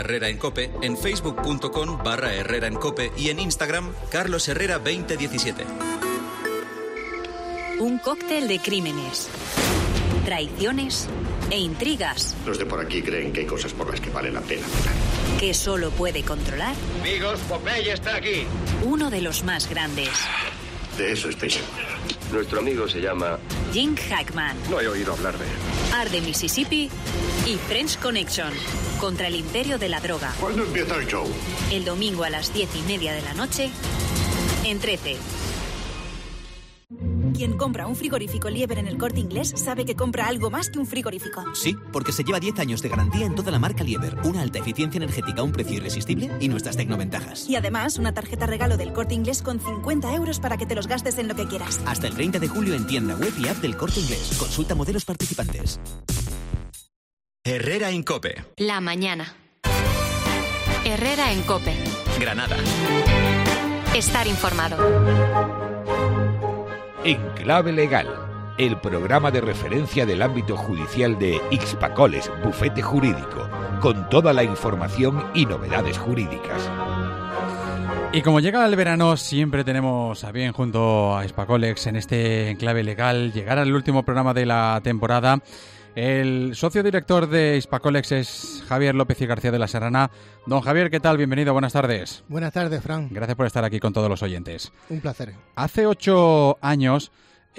Herrera en COPE, en facebook.com/Herrera en COPE y en Instagram Carlos Herrera 2017. Un cóctel de crímenes, traiciones e intrigas. Los de por aquí creen que hay cosas por las que vale la pena. Que solo puede controlar. Amigos, Popeye está aquí. Uno de los más grandes. De eso estoy seguro. Nuestro amigo se llama Jim Hackman. No he oído hablar de él. Art de Mississippi y French Connection. Contra el imperio de la droga. ¿Cuándo empieza el show? El domingo a las 10:30 de la noche en 13. Quien compra un frigorífico Liebherr en el Corte Inglés sabe que compra algo más que un frigorífico. Sí, porque se lleva 10 años de garantía en toda la marca Liebherr, una alta eficiencia energética, un precio irresistible y nuestras tecnoventajas. Y además, una tarjeta regalo del Corte Inglés con 50 euros para que te los gastes en lo que quieras. Hasta el 30 de julio en tienda web y app del Corte Inglés. Consulta modelos participantes. Herrera en COPE. La mañana. Herrera en COPE. Granada. Estar informado. En Clave Legal, el programa de referencia del ámbito judicial de Ixpacoles, bufete jurídico, con toda la información y novedades jurídicas. Y como llega el verano, siempre tenemos a bien junto a Ixpacoles en este Clave Legal llegar al último programa de la temporada. El socio director de Ixpacoles es Javier López y García de la Serrana. Don Javier, ¿qué tal? Bienvenido, buenas tardes. Buenas tardes, Fran. Gracias por estar aquí con todos los oyentes. Un placer. Hace 8 años,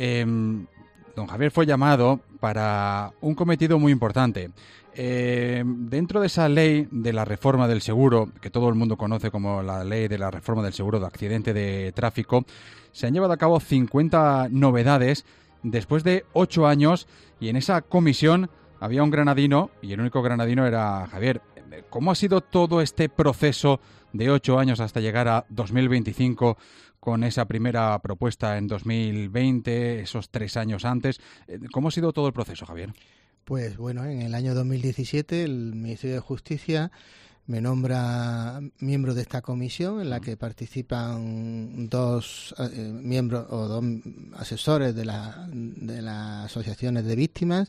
don Javier fue llamado para un cometido muy importante. Dentro de esa ley de la reforma del seguro, que todo el mundo conoce como la ley de la reforma del seguro de accidente de tráfico, se han llevado a cabo 50 novedades después de 8 años, y en esa comisión había un granadino, y el único granadino era Javier. ¿Cómo ha sido todo este proceso de 8 años hasta llegar a 2025 con esa primera propuesta en 2020, esos 3 años antes? ¿Cómo ha sido todo el proceso, Javier? Pues bueno, en el año 2017 el Ministerio de Justicia me nombra miembro de esta comisión en la que participan 2 miembros o 2 asesores de las asociaciones de víctimas,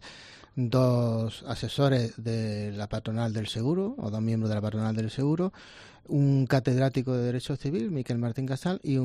2 asesores de la patronal del seguro o 2 miembros de la patronal del seguro, un catedrático de Derecho Civil, Miquel Martín Casal, y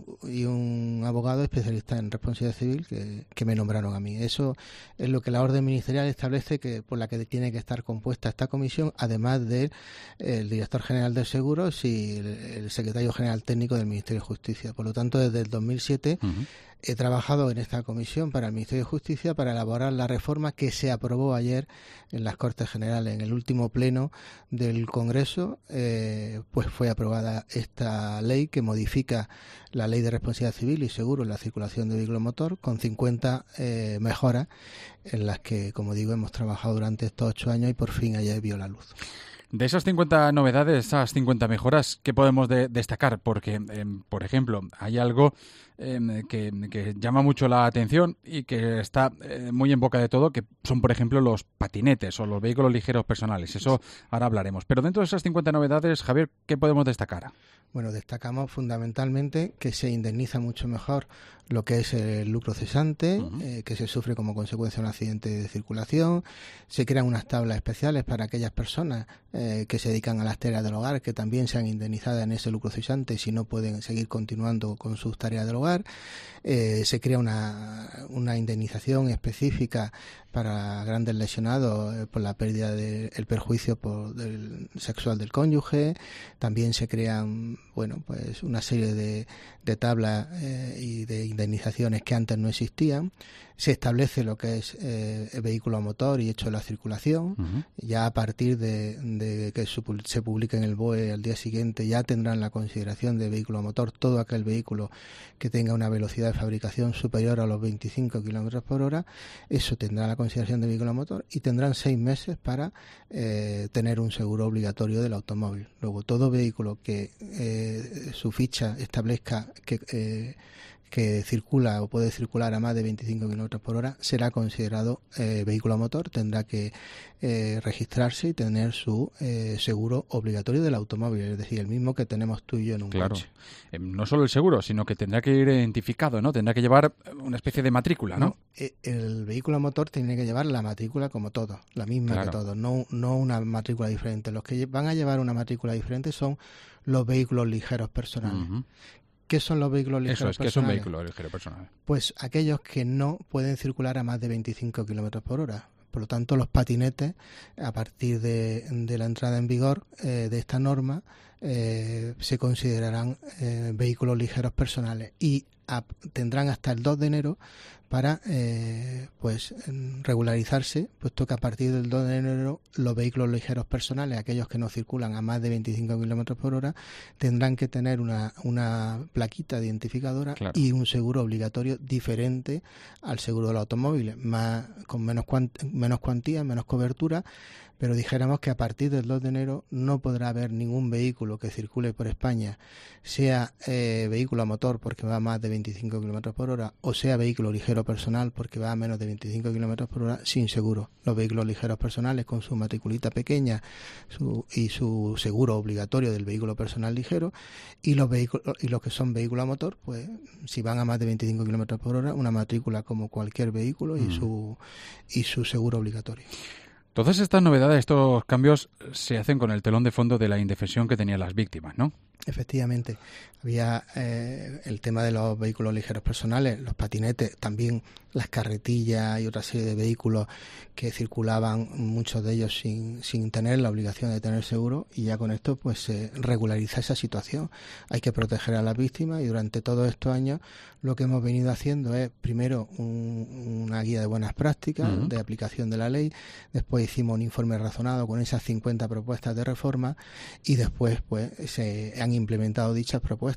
un abogado especialista en responsabilidad civil que me nombraron a mí. Eso es lo que la orden ministerial establece por la que tiene que estar compuesta esta comisión, además del director general del seguro y el secretario general técnico del Ministerio de Justicia. Por lo tanto, desde el 2007 he trabajado en esta comisión para el Ministerio de Justicia para elaborar la reforma que se aprobó ayer en las Cortes Generales. En el último pleno del Congreso pues fue aprobada esta ley que modifica la Ley de Responsabilidad Civil y Seguro en la circulación de vehículo motor con 50 mejoras en las que, como digo, hemos trabajado durante estos 8 años y por fin ayer vio la luz. De esas 50 novedades, esas 50 mejoras, ¿qué podemos destacar? Porque, por ejemplo, hay algo que llama mucho la atención y que está muy en boca de todo, que son, por ejemplo, los patinetes o los vehículos ligeros personales. Eso ahora hablaremos. Pero dentro de esas 50 novedades, Javier, ¿qué podemos destacar? Bueno, destacamos fundamentalmente que se indemniza mucho mejor lo que es el lucro cesante, que se sufre como consecuencia de un accidente de circulación. Se crean unas tablas especiales para aquellas personas que se dedican a las tareas del hogar, que también sean indemnizadas en ese lucro cesante si no pueden seguir continuando con sus tareas del hogar. Se crea una indemnización específica para grandes lesionados por la pérdida del perjuicio sexual del cónyuge. También se crean pues una serie de tablas y de indemnizaciones que antes no existían. Se establece lo que es el vehículo a motor y hecho de la circulación. Ya a partir de que se publique en el BOE al día siguiente, ya tendrán la consideración de vehículo a motor todo aquel vehículo que tenga una velocidad de fabricación superior a los 25 km por hora. Eso tendrá la consideración de vehículo a motor y tendrán 6 meses para tener un seguro obligatorio del automóvil. Luego, todo vehículo que su ficha establezca que que circula o puede circular a más de 25 km por hora será considerado vehículo a motor, tendrá que registrarse y tener su seguro obligatorio del automóvil, es decir, el mismo que tenemos tú y yo en un coche. No solo el seguro, sino que tendrá que ir identificado, ¿no? Tendrá que llevar una especie de matrícula, ¿no? El vehículo a motor tiene que llevar la matrícula como todo, la misma que todos, no una matrícula diferente. Los que van a llevar una matrícula diferente son los vehículos ligeros personales. Uh-huh. ¿Qué son los vehículos ligeros personales? ¿Qué es un vehículo ligero personal? Pues aquellos que no pueden circular a más de 25 km por hora. Por lo tanto, los patinetes, a partir de la entrada en vigor de esta norma, se considerarán vehículos ligeros personales y tendrán hasta el 2 de enero para regularizarse, puesto que a partir del 2 de enero los vehículos ligeros personales, aquellos que no circulan a más de 25 km por hora, tendrán que tener una plaquita identificadora y un seguro obligatorio diferente al seguro del automóvil, con menos cuantía, menos cobertura, pero dijéramos que a partir del 2 de enero no podrá haber ningún vehículo que circule por España, sea vehículo a motor porque va a más de 25 km por hora o sea vehículo ligero personal porque va a menos de 25 km por hora sin seguro. Los vehículos ligeros personales con su matriculita pequeña y su seguro obligatorio del vehículo personal ligero, y los que son vehículos a motor, pues si van a más de 25 km por hora, una matrícula como cualquier vehículo y su seguro obligatorio. Todas estas novedades, estos cambios se hacen con el telón de fondo de la indefensión que tenían las víctimas, ¿no? Efectivamente. Había el tema de los vehículos ligeros personales, los patinetes, también las carretillas y otra serie de vehículos que circulaban, muchos de ellos sin tener la obligación de tener seguro, y ya con esto pues se regulariza esa situación. Hay que proteger a las víctimas y durante todos estos años lo que hemos venido haciendo es primero una guía de buenas prácticas de aplicación de la ley, después hicimos un informe razonado con esas 50 propuestas de reforma y después pues se han implementado dichas propuestas.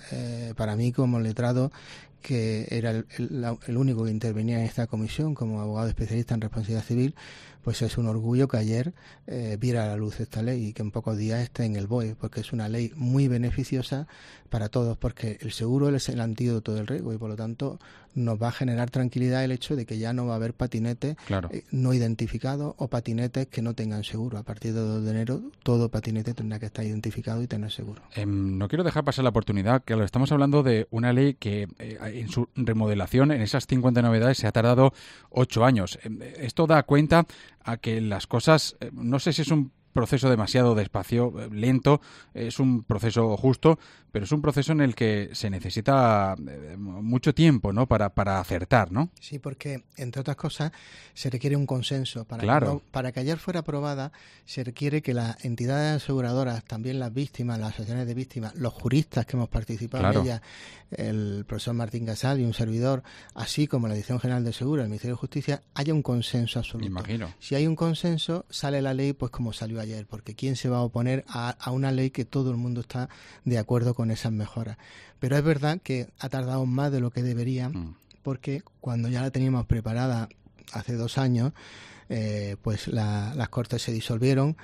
Para mí, como letrado, que era el único que intervenía en esta comisión como abogado especialista en responsabilidad civil, pues es un orgullo que ayer viera a la luz esta ley y que en pocos días esté en el BOE, porque es una ley muy beneficiosa para todos, porque el seguro es el antídoto del riesgo y por lo tanto nos va a generar tranquilidad el hecho de que ya no va a haber patinetes no identificados o patinetes que no tengan seguro. A partir del 2 de enero todo patinete tendrá que estar identificado y tener seguro. No quiero dejar pasar la oportunidad, que estamos hablando de una ley que en su remodelación, en esas 50 novedades, se ha tardado 8 años. Esto da cuenta a que las cosas, no sé si es un proceso demasiado despacio, lento, es un proceso justo, pero es un proceso en el que se necesita mucho tiempo, ¿no? Para acertar, ¿no? Sí, porque, entre otras cosas, se requiere un consenso. Para que ayer fuera aprobada, se requiere que las entidades aseguradoras, también las víctimas, las asociaciones de víctimas, los juristas que hemos participado en ella, el profesor Martín Casal y un servidor, así como la Dirección General de Seguro, el Ministerio de Justicia, haya un consenso absoluto. Imagino. Si hay un consenso, sale la ley pues como salió ayer, porque ¿quién se va a oponer a una ley que todo el mundo está de acuerdo con esas mejoras? Pero es verdad que ha tardado más de lo que debería, porque cuando ya la teníamos preparada hace 2 años, pues las Cortes se disolvieron,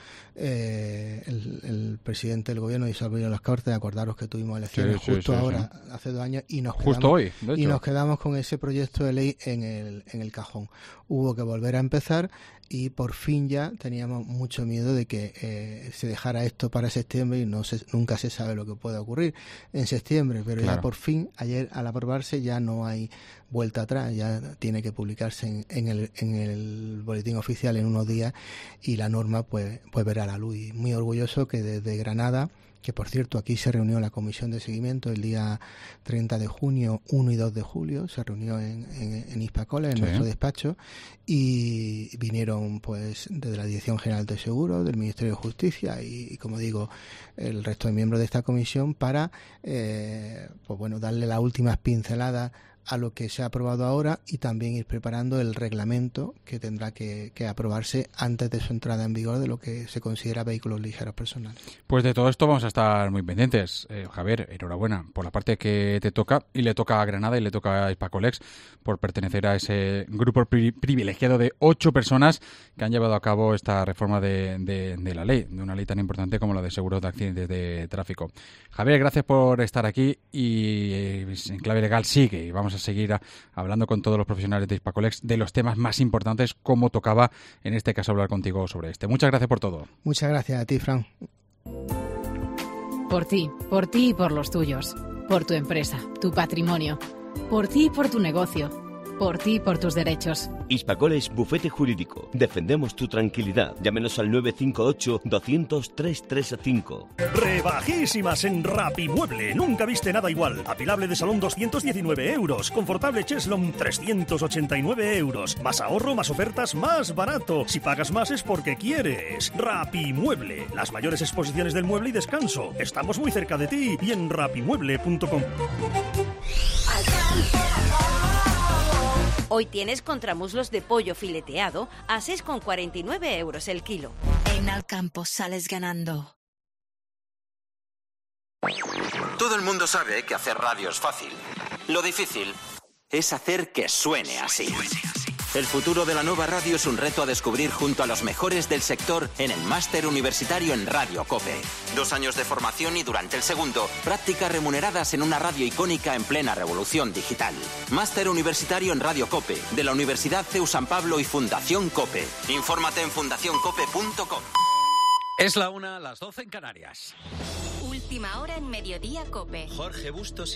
el presidente del gobierno disolvió las Cortes. Acordaros que tuvimos elecciones ahora, hace 2 años, y nos quedamos con ese proyecto de ley en el cajón. Hubo que volver a empezar y por fin ya teníamos mucho miedo de que se dejara esto para septiembre y nunca se sabe lo que pueda ocurrir en septiembre, pero ya por fin, ayer al aprobarse, ya no hay vuelta atrás, ya tiene que publicarse en el boletín oficial en unos días y la norma pues verá la luz. Y muy orgulloso que desde Granada, que por cierto aquí se reunió la comisión de seguimiento el día 30 de junio, 1 y 2 de julio, se reunió en Hispacoles, en nuestro despacho, y vinieron pues desde la Dirección General de Seguros, del Ministerio de Justicia y como digo, el resto de miembros de esta comisión para pues bueno, darle las últimas pinceladas a lo que se ha aprobado ahora y también ir preparando el reglamento que tendrá que aprobarse antes de su entrada en vigor de lo que se considera vehículos ligeros personales. Pues de todo esto vamos a estar muy pendientes. Javier, enhorabuena por la parte que te toca, y le toca a Granada y le toca a Hispacolex por pertenecer a ese grupo privilegiado de 8 personas que han llevado a cabo esta reforma de la ley, de una ley tan importante como la de seguros de accidentes de tráfico. Javier, gracias por estar aquí, y en Clave Legal sigue, y vamos a seguir hablando con todos los profesionales de Hispacolex de los temas más importantes, como tocaba en este caso hablar contigo sobre este. Muchas gracias por todo. Muchas gracias a ti, Fran. Por ti y por los tuyos. Por tu empresa, tu patrimonio. Por ti y por tu negocio. Por ti y por tus derechos. Hispacolex Bufete Jurídico. Defendemos tu tranquilidad. Llámenos al 958-200-335. Rebajísimas en Rapimueble. Nunca viste nada igual. Apilable de salón 219 euros. Confortable Cheslon 389 euros. Más ahorro, más ofertas, más barato. Si pagas más es porque quieres. Rapimueble. Las mayores exposiciones del mueble y descanso. Estamos muy cerca de ti y en rapimueble.com. Hoy tienes contramuslos de pollo fileteado a 6,49 euros el kilo. En Alcampo sales ganando. Todo el mundo sabe que hacer radio es fácil. Lo difícil es hacer que suene así. El futuro de la nueva radio es un reto a descubrir junto a los mejores del sector en el Máster Universitario en Radio COPE. 2 años de formación y durante el segundo, prácticas remuneradas en una radio icónica en plena revolución digital. Máster Universitario en Radio COPE, de la Universidad CEU San Pablo y Fundación COPE. Infórmate en fundacioncope.com. Es la 1, las 12 en Canarias. Última hora en Mediodía COPE. Jorge Bustos